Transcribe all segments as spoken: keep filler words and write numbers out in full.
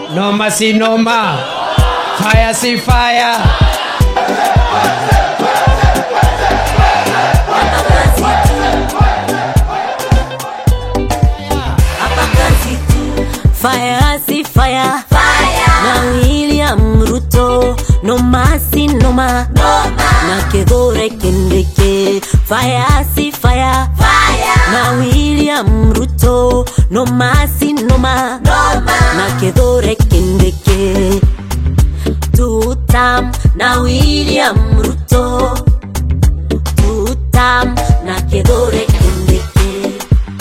Noma si noma, fire si fire. Fire si fire, fire. Na William Ruto, noma si noma, noma. Na Kedore Kindiki, fire si fire, fire. Na William Ruto, noma si noma, noma. Na Kedore Kindiki, tutam na William Ruto, tutam na Kedore Kindiki,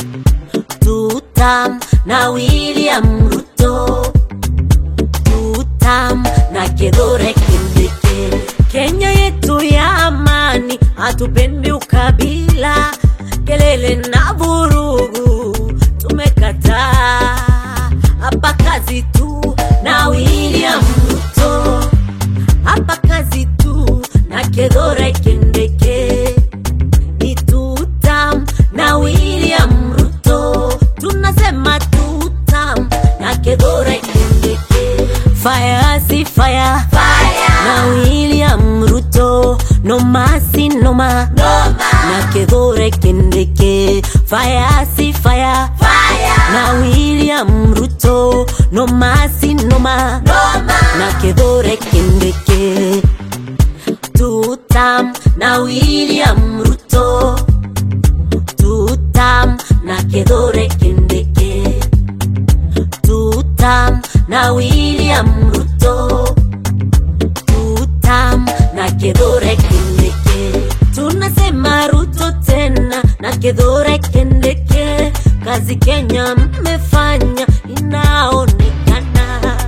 tutam na William Ruto, tutam na Kedore Kindiki. Kenya yetu ya amani, hatupendi ukabila, kelele na vurugu tumekataa. Hapa kazi tu na William Ruto, hapa kazi tu na Kedore Kindiki, itutam na William Ruto, tunasema tutam na Kedore Kindiki. Fire si fire, fire. Na William Ruto, noma si noma, noma. Na Kedore Kindiki, fire si fire, fire. Na William Ruto, noma si noma, noma. Na Kedore Kindiki, tutam na William Ruto, tutam na Kedore Kindiki, tutam na William Ruto, tutam na Kedore Kindiki. Tunasema Ruto tena na Kedore Kindiki, kazi Kenya mmefanya inaonekana.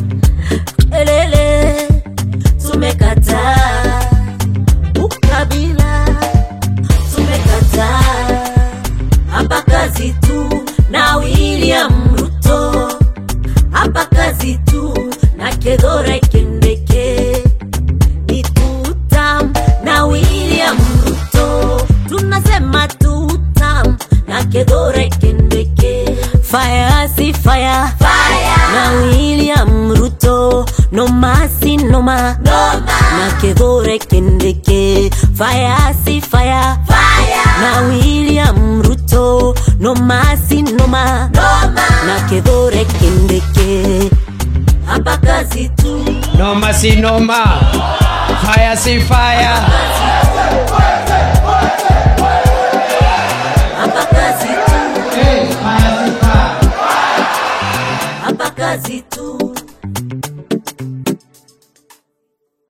Elele tumekataa ukabila, tumekataa. Hapa kazi tu na William Ruto, hapa kazi tu na Kedore Kindiki, itutam na William Ruto, tunasema tutam na Kedore Kindiki. Fire si fire, fire. Na William Ruto, noma si noma, noma. Na Kedore Kindiki, fire si fire, fire. Na William Ruto, noma si noma, noma. Na Kedore Kindiki, hapa kazi tu. Noma si noma, fire si fire. Hapa kazi tu, Hey, fire si fire. hapa kazi tu.